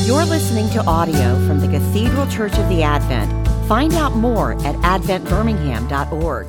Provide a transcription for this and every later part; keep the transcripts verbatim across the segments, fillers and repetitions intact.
You're listening to audio from the Cathedral Church of the Advent. Find out more at advent birmingham dot org.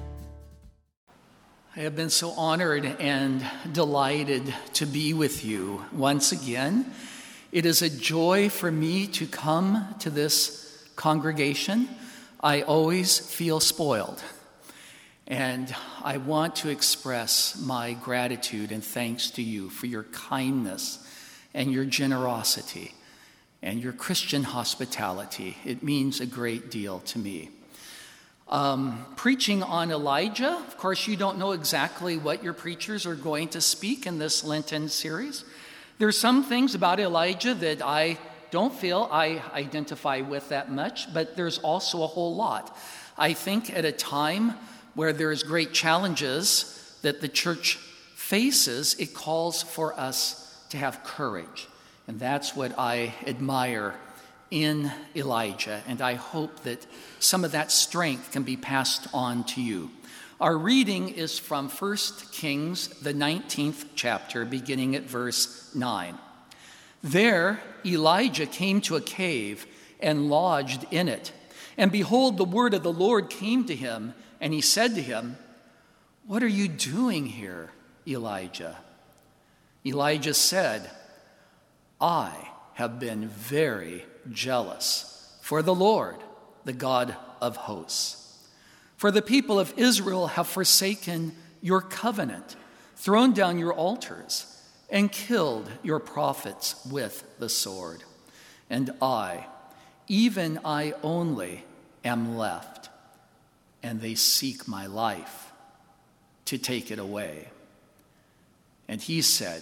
I have been so honored and delighted to be with you once again. It is a joy for me to come to this congregation. I always feel spoiled, and I want to express my gratitude and thanks to you for your kindness and your generosity and your Christian hospitality. It means a great deal to me. Um, preaching on Elijah, of course, you don't know exactly what your preachers are going to speak in this Lenten series. There's some things about Elijah that I don't feel I identify with that much, but there's also a whole lot. I think at a time where there's great challenges that the church faces, it calls for us to have courage. And that's what I admire in Elijah, and I hope that some of that strength can be passed on to you. Our reading is from First Kings, the nineteenth chapter, beginning at verse nine. There Elijah came to a cave and lodged in it. And behold, the word of the Lord came to him, and he said to him, "What are you doing here, Elijah?" Elijah said, "I have been very jealous for the Lord, the God of hosts. For the people of Israel have forsaken your covenant, thrown down your altars, and killed your prophets with the sword. And I, even I only, am left, and they seek my life to take it away." And he said,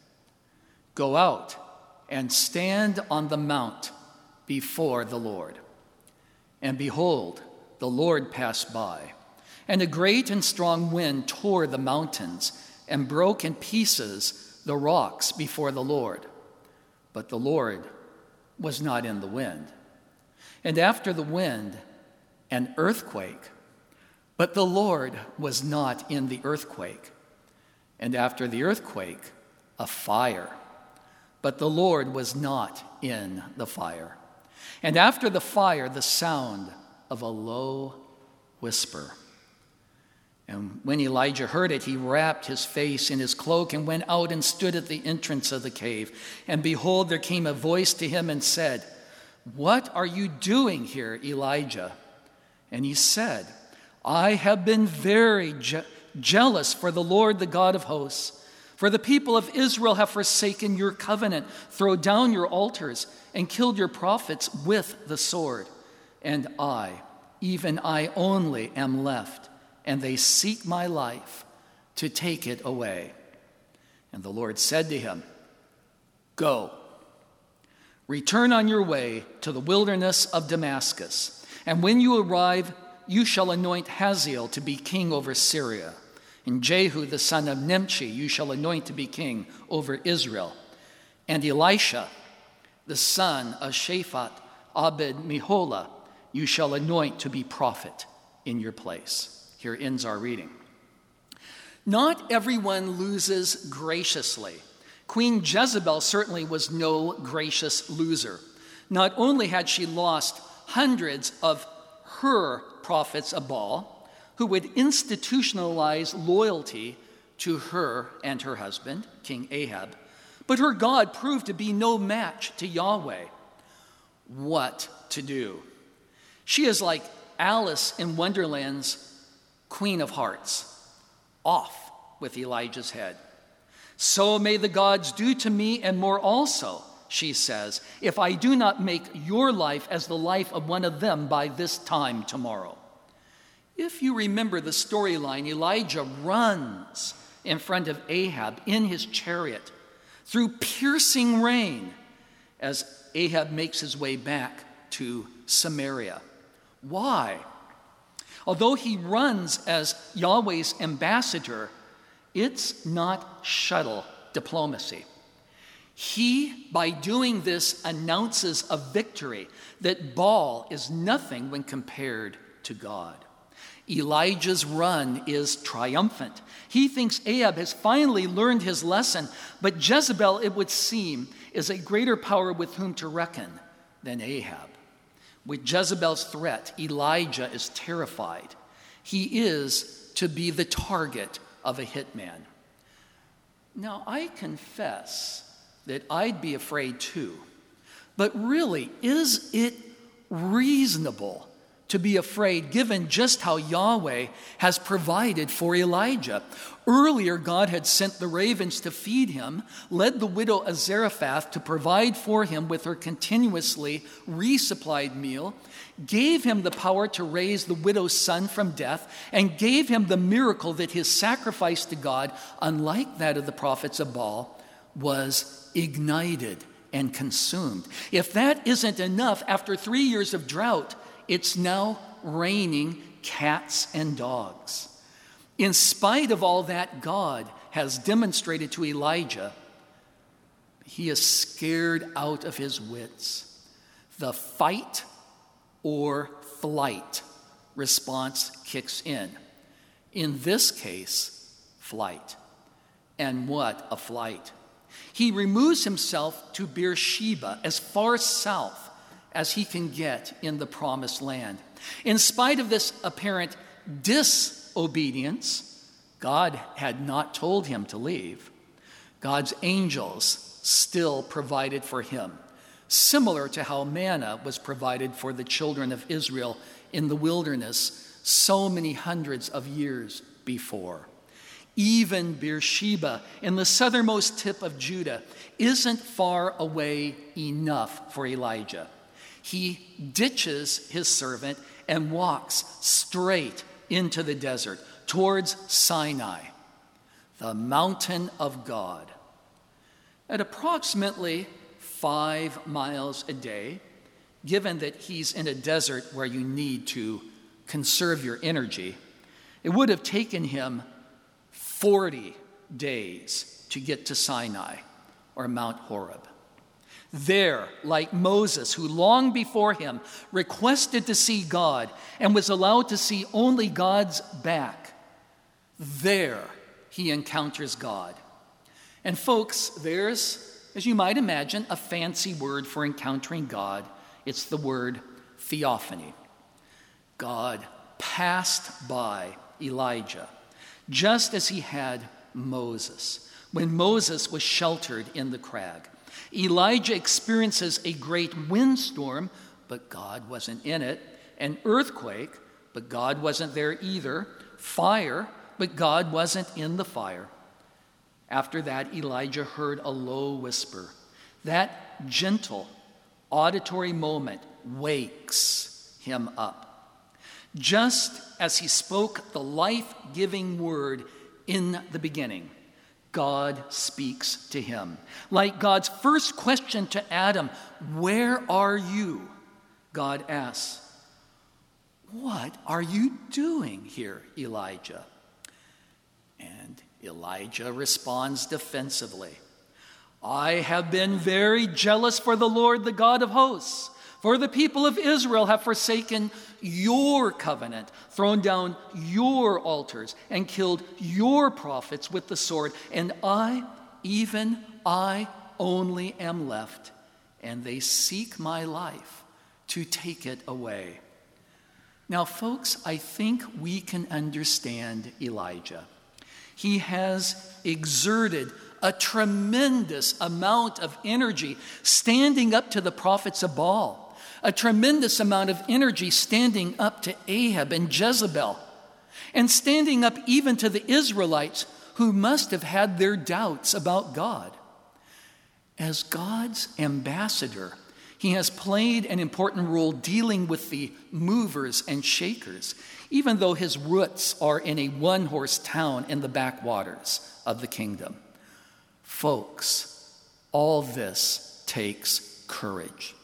"Go out and stand on the mount before the Lord." And behold, the Lord passed by, and a great and strong wind tore the mountains and broke in pieces the rocks before the Lord. But the Lord was not in the wind. And after the wind, an earthquake. But the Lord was not in the earthquake. And after the earthquake, a fire. But the Lord was not in the fire. And after the fire, the sound of a low whisper. And when Elijah heard it, he wrapped his face in his cloak and went out and stood at the entrance of the cave. And behold, there came a voice to him and said, "What are you doing here, Elijah?" And he said, "I have been very je- jealous for the Lord, the God of hosts. For the people of Israel have forsaken your covenant, thrown down your altars, and killed your prophets with the sword. And I, even I only, am left, and they seek my life to take it away." And the Lord said to him, "Go, return on your way to the wilderness of Damascus, and when you arrive, you shall anoint Hazael to be king over Syria. And Jehu, the son of Nimshi, you shall anoint to be king over Israel. And Elisha, the son of Shaphat Abed-Meholah, you shall anoint to be prophet in your place." Here ends our reading. Not everyone loses graciously. Queen Jezebel certainly was no gracious loser. Not only had she lost hundreds of her prophets of Baal, who would institutionalize loyalty to her and her husband, King Ahab, but her God proved to be no match to Yahweh. What to do? She is like Alice in Wonderland's Queen of Hearts. Off with Elijah's head. "So may the gods do to me and more also," she says, "if I do not make your life as the life of one of them by this time tomorrow." If you remember the storyline, Elijah runs in front of Ahab in his chariot through piercing rain as Ahab makes his way back to Samaria. Why? Although he runs as Yahweh's ambassador, it's not shuttle diplomacy. He, by doing this, announces a victory that Baal is nothing when compared to God. Elijah's run is triumphant. He thinks Ahab has finally learned his lesson, but Jezebel, it would seem, is a greater power with whom to reckon than Ahab. With Jezebel's threat, Elijah is terrified. He is to be the target of a hitman. Now, I confess that I'd be afraid too. But really, is it reasonable to be afraid given just how Yahweh has provided for Elijah? Earlier, God had sent the ravens to feed him, led the widow of Zarephath to provide for him with her continuously resupplied meal, gave him the power to raise the widow's son from death, and gave him the miracle that his sacrifice to God, unlike that of the prophets of Baal, was ignited and consumed. If that isn't enough, after three years of drought, it's now raining cats and dogs. In spite of all that God has demonstrated to Elijah, he is scared out of his wits. The fight or flight response kicks in. In this case, flight. And what a flight. He removes himself to Beersheba, as far south as he can get in the promised land. In spite of this apparent disobedience, God had not told him to leave. God's angels still provided for him, similar to how manna was provided for the children of Israel in the wilderness so many hundreds of years before. Even Beersheba, in the southernmost tip of Judah, isn't far away enough for Elijah. He ditches his servant and walks straight into the desert, towards Sinai, the mountain of God. At approximately five miles a day, given that he's in a desert where you need to conserve your energy, it would have taken him forty days to get to Sinai, or Mount Horeb. There, like Moses, who long before him requested to see God and was allowed to see only God's back, there he encounters God. And folks, there's, as you might imagine, a fancy word for encountering God. It's the word theophany. God passed by Elijah, just as he had Moses, when Moses was sheltered in the crag. Elijah experiences a great windstorm, but God wasn't in it. An earthquake, but God wasn't there either. Fire, but God wasn't in the fire. After that, Elijah heard a low whisper. That gentle, auditory moment wakes him up. Just as he spoke the life-giving word in the beginning, God speaks to him. Like God's first question to Adam, "Where are you?" God asks, "What are you doing here, Elijah?" And Elijah responds defensively, "I have been very jealous for the Lord, the God of hosts. For the people of Israel have forsaken your covenant, thrown down your altars, and killed your prophets with the sword. And I, even I only am left, and they seek my life to take it away." Now, folks, I think we can understand Elijah. He has exerted a tremendous amount of energy standing up to the prophets of Baal. A tremendous amount of energy standing up to Ahab and Jezebel, and standing up even to the Israelites who must have had their doubts about God. As God's ambassador, he has played an important role dealing with the movers and shakers, even though his roots are in a one-horse town in the backwaters of the kingdom. Folks, all this takes courage.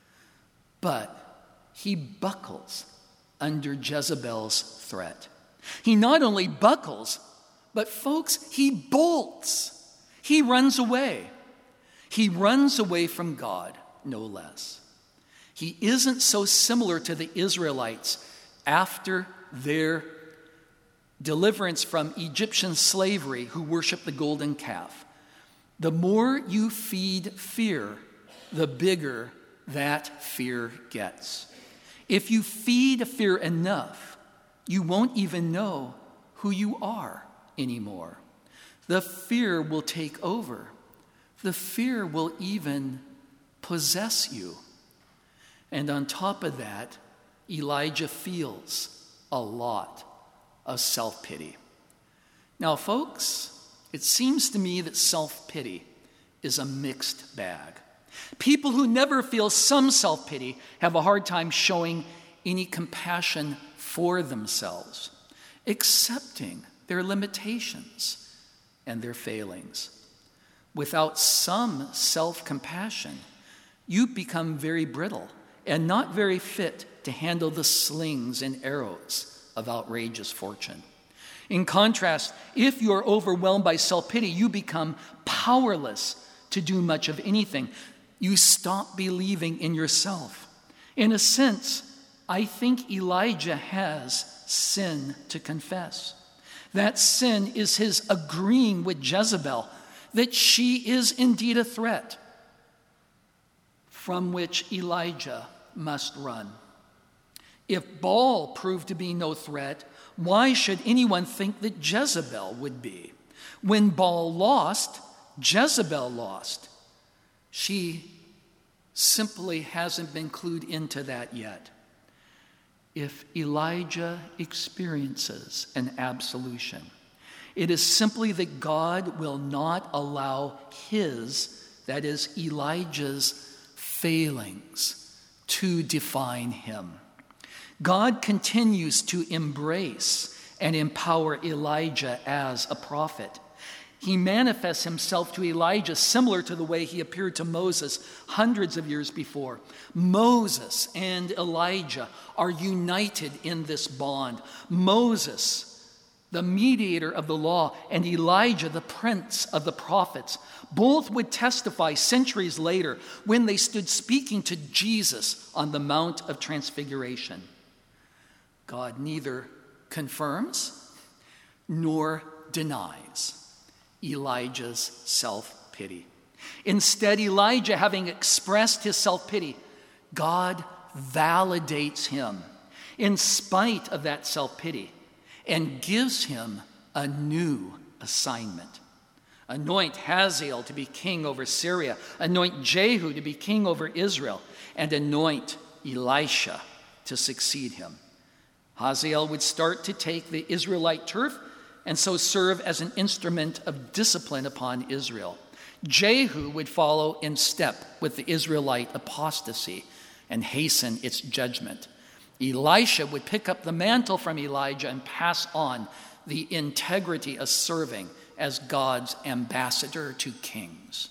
But he buckles under Jezebel's threat. He not only buckles, but folks, he bolts. He runs away. He runs away from God, no less. He isn't so similar to the Israelites after their deliverance from Egyptian slavery who worshiped the golden calf. The more you feed fear, the bigger that fear gets. If you feed fear enough, you won't even know who you are anymore. The fear will take over. The fear will even possess you. And on top of that, Elijah feels a lot of self-pity. Now, folks, it seems to me that self-pity is a mixed bag. People who never feel some self-pity have a hard time showing any compassion for themselves, accepting their limitations and their failings. Without some self-compassion, you become very brittle and not very fit to handle the slings and arrows of outrageous fortune. In contrast, if you are overwhelmed by self-pity, you become powerless to do much of anything. You stop believing in yourself. In a sense, I think Elijah has sin to confess. That sin is his agreeing with Jezebel that she is indeed a threat from which Elijah must run. If Baal proved to be no threat, why should anyone think that Jezebel would be? When Baal lost, Jezebel lost. She simply hasn't been clued into that yet. If Elijah experiences an absolution, it is simply that God will not allow his, that is Elijah's, failings to define him. God continues to embrace and empower Elijah as a prophet. He manifests himself to Elijah similar to the way he appeared to Moses hundreds of years before. Moses and Elijah are united in this bond. Moses, the mediator of the law, and Elijah, the prince of the prophets, both would testify centuries later when they stood speaking to Jesus on the Mount of Transfiguration. God neither confirms nor denies Elijah's self-pity. Instead, Elijah, having expressed his self-pity, God validates him in spite of that self-pity and gives him a new assignment. Anoint Hazael to be king over Syria, anoint Jehu to be king over Israel, and anoint Elisha to succeed him. Hazael would start to take the Israelite turf and so serve as an instrument of discipline upon Israel. Jehu would follow in step with the Israelite apostasy and hasten its judgment. Elisha would pick up the mantle from Elijah and pass on the integrity of serving as God's ambassador to kings.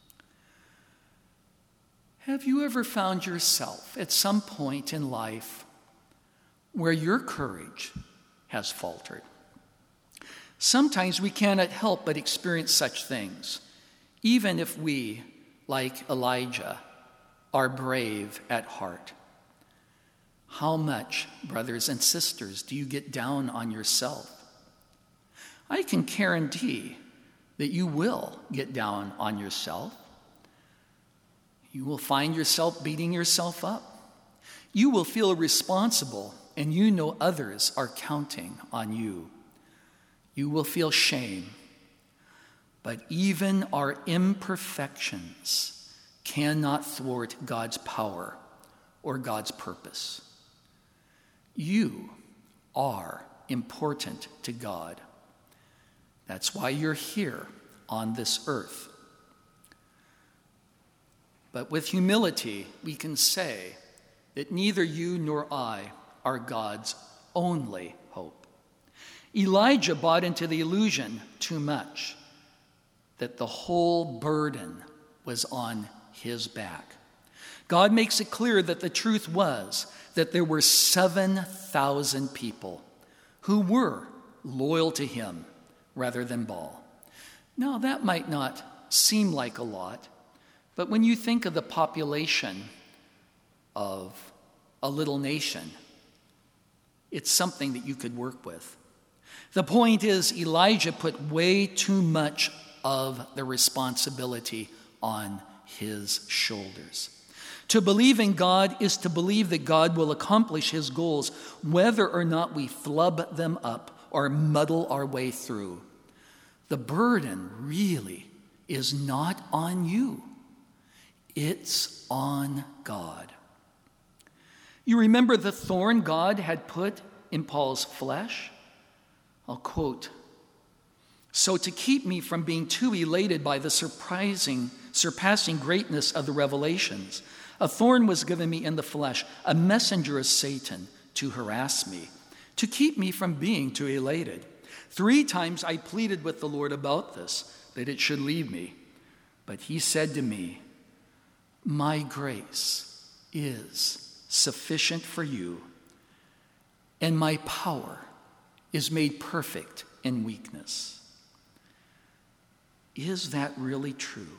Have you ever found yourself at some point in life where your courage has faltered? Sometimes we cannot help but experience such things, even if we, like Elijah, are brave at heart. How much, brothers and sisters, do you get down on yourself? I can guarantee that you will get down on yourself. You will find yourself beating yourself up. You will feel responsible, and you know others are counting on you. You will feel shame. But even our imperfections cannot thwart God's power or God's purpose. You are important to God. That's why you're here on this earth. But with humility, we can say that neither you nor I are God's only hope. Elijah bought into the illusion too much that the whole burden was on his back. God makes it clear that the truth was that there were seven thousand people who were loyal to him rather than Baal. Now, that might not seem like a lot, but when you think of the population of a little nation, it's something that you could work with. The point is, Elijah put way too much of the responsibility on his shoulders. To believe in God is to believe that God will accomplish his goals, whether or not we flub them up or muddle our way through. The burden really is not on you. It's on God. You remember the thorn God had put in Paul's flesh? I'll quote, "So to keep me from being too elated by the surprising, surpassing greatness of the revelations, a thorn was given me in the flesh, a messenger of Satan to harass me, to keep me from being too elated. Three times I pleaded with the Lord about this, that it should leave me. But he said to me, 'My grace is sufficient for you, and my power is made perfect in weakness.'" Is that really true?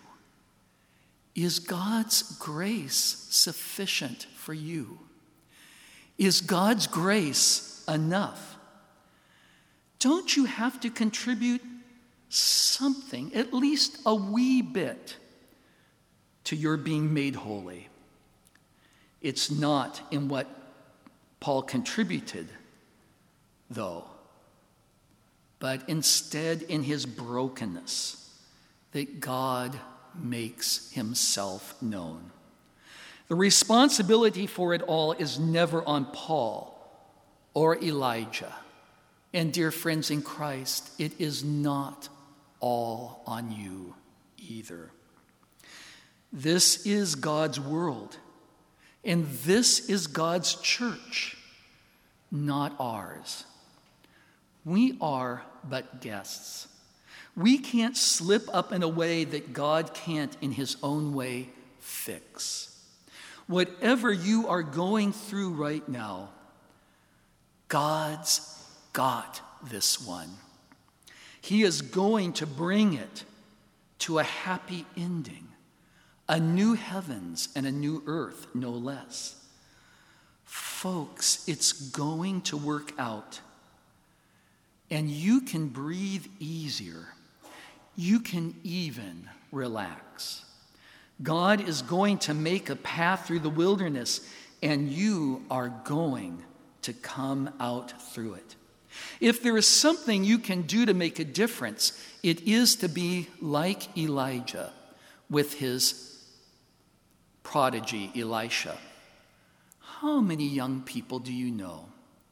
Is God's grace sufficient for you? Is God's grace enough? Don't you have to contribute something, at least a wee bit, to your being made holy? It's not in what Paul contributed, though, but instead in his brokenness that God makes himself known. The responsibility for it all is never on Paul or Elijah. And dear friends in Christ, it is not all on you either. This is God's world, and this is God's church, not ours. We are but guests. We can't slip up in a way that God can't, in his own way, fix. Whatever you are going through right now, God's got this one. He is going to bring it to a happy ending, a new heavens and a new earth, no less. Folks, it's going to work out, and you can breathe easier. You can even relax. God is going to make a path through the wilderness, and you are going to come out through it. If there is something you can do to make a difference, it is to be like Elijah with his prodigy, Elisha. How many young people do you know?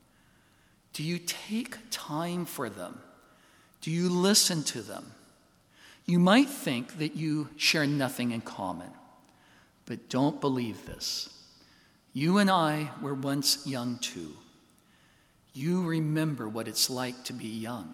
Do you take time for them? Do you listen to them? You might think that you share nothing in common, but don't believe this. You and I were once young too. You remember what it's like to be young.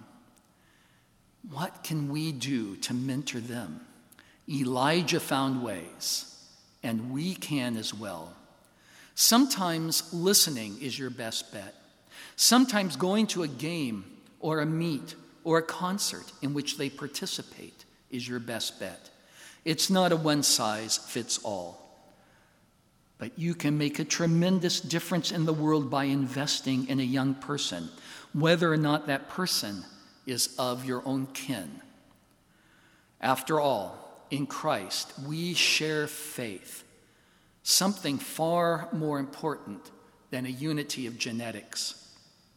What can we do to mentor them? Elijah found ways, and we can as well. Sometimes listening is your best bet. Sometimes going to a game or a meet or a concert in which they participate is your best bet. It's not a one-size-fits-all. But you can make a tremendous difference in the world by investing in a young person, whether or not that person is of your own kin. After all, in Christ, we share faith, something far more important than a unity of genetics.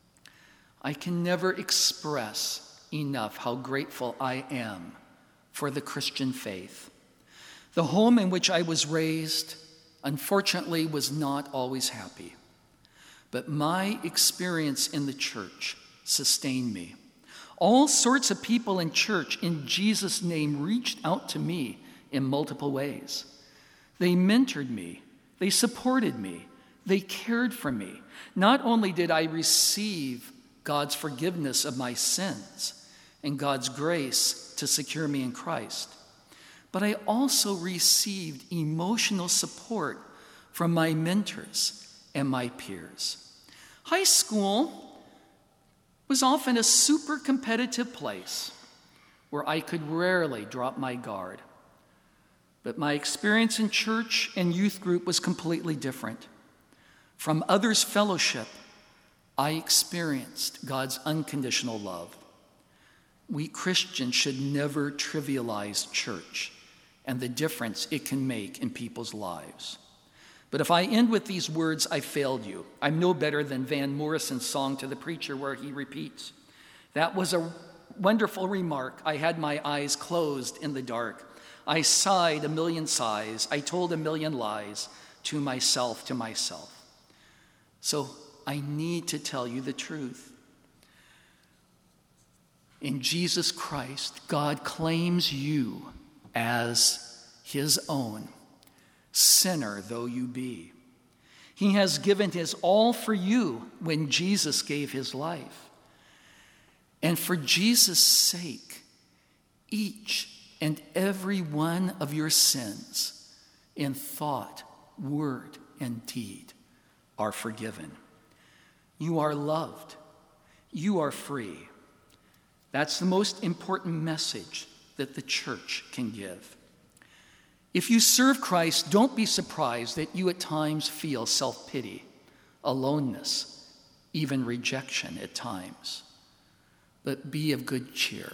I can never express enough how grateful I am for the Christian faith. The home in which I was raised, unfortunately, was not always happy. But my experience in the church sustained me. All sorts of people in church, in Jesus' name, reached out to me in multiple ways. They mentored me. They supported me. They cared for me. Not only did I receive God's forgiveness of my sins and God's grace to secure me in Christ, but I also received emotional support from my mentors and my peers. High school was often a super competitive place where I could rarely drop my guard. But my experience in church and youth group was completely different. From others' fellowship, I experienced God's unconditional love. We Christians should never trivialize church and the difference it can make in people's lives. But if I end with these words, I failed you. I'm no better than Van Morrison's song to the preacher where he repeats, "That was a wonderful remark. I had my eyes closed in the dark. I sighed a million sighs. I told a million lies to myself, to myself." So I need to tell you the truth. In Jesus Christ, God claims you as his own, sinner though you be. He has given his all for you when Jesus gave his life. And for Jesus' sake, each and every one of your sins in thought, word, and deed are forgiven. You are loved. You are free. That's the most important message that the church can give. If you serve Christ, don't be surprised that you at times feel self-pity, aloneness, even rejection at times. But be of good cheer.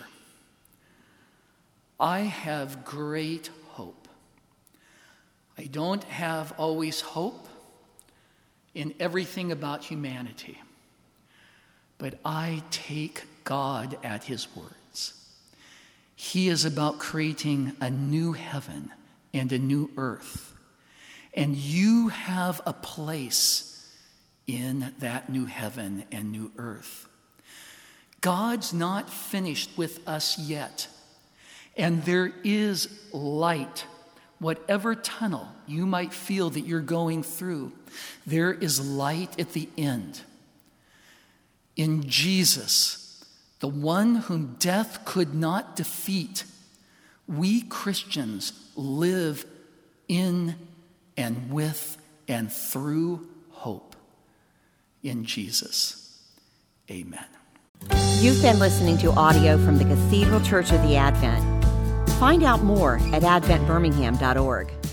I have great hope. I don't have always hope in everything about humanity, but I take God at his words. He is about creating a new heaven and a new earth, and you have a place in that new heaven and new earth. God's not finished with us yet, and there is light. Whatever tunnel you might feel that you're going through, there is light at the end. In Jesus, the one whom death could not defeat, we Christians live in and with and through hope in Jesus. Amen. You've been listening to audio from the Cathedral Church of the Advent. Find out more at advent birmingham dot org.